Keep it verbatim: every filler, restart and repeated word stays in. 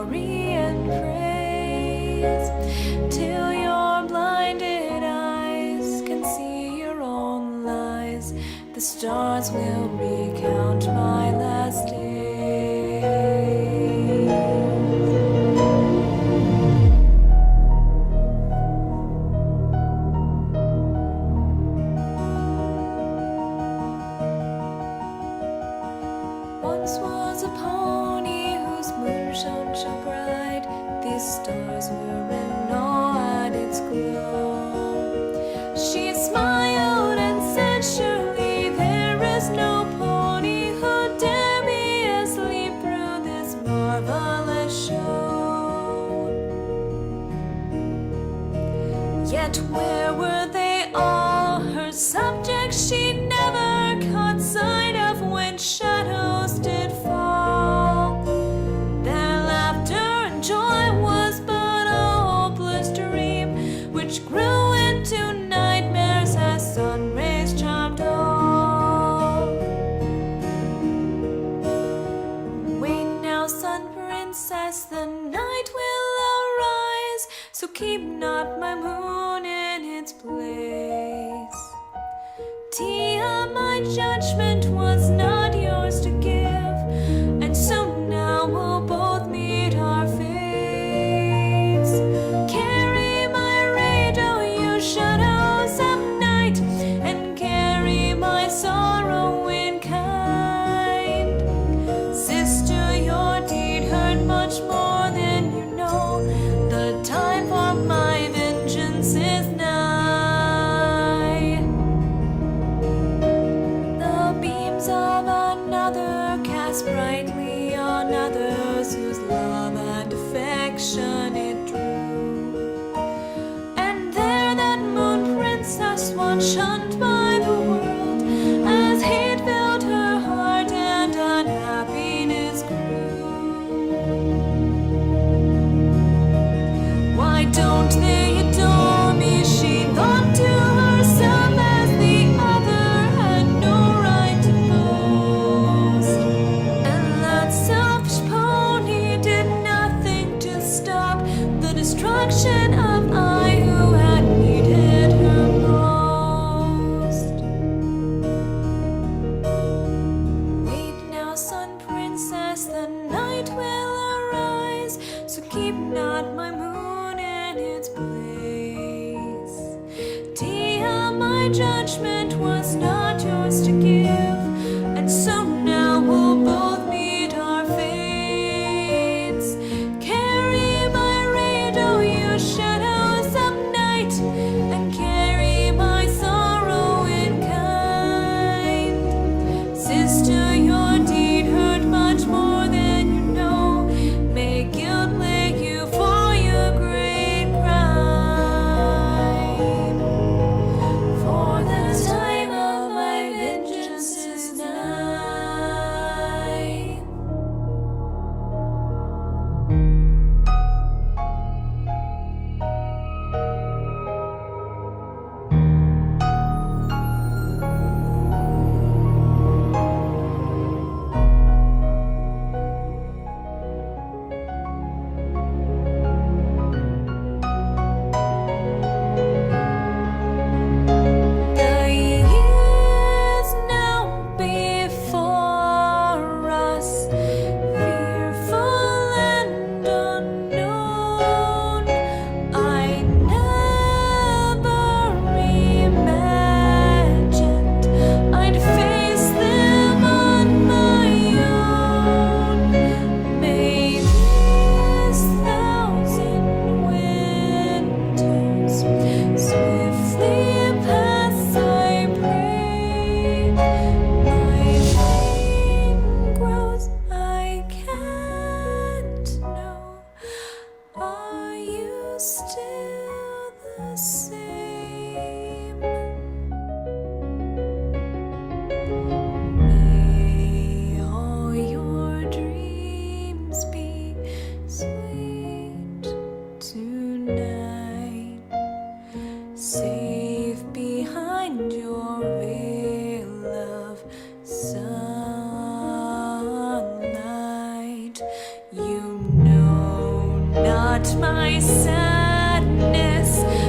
glory and praise, till your blinded eyes can see your own lies. The stars will recount my last day. Once was a pony whose moon shone so bright, these stars were in awe at its glow. She smiled and said, surely there is no pony who dare me asleep through this marvelous show. Yet where were they all, her subjects she never caught sight of when shadows did fall. Their laughter and joy was but a hopeless dream, which grew into nightmares as sun rays charmed all. Wait now, sun princess, the night will arise, so keep not my moon in its place. Tia, my judgment was not yours to give, and so now we'll both meet our fates. Carry my radar, you shadows of night, and carry my sorrow in kind. Sister, your deed hurt much more than you know. The time for my vengeance is nigh. Of another cast brightly on others whose love and affection it drew. And there that moon princess was shunned by the world, as hate filled her heart and unhappiness grew. Why don't they adore me? She thought to herself, as the other had no right to boast. And that selfish pony did nothing to stop the destruction of I who had needed her most. Wait now, sun princess, the night will arise, so keep not my moon in its place. Tia, my judgment was not yours to give, and so now we'll both meet our fates. Carry my radar, you shadows of night, and carry my sorrow in kind. Sister, your deed hurt much more than you know. May guilt lay you for your great crime. For the time not my sadness.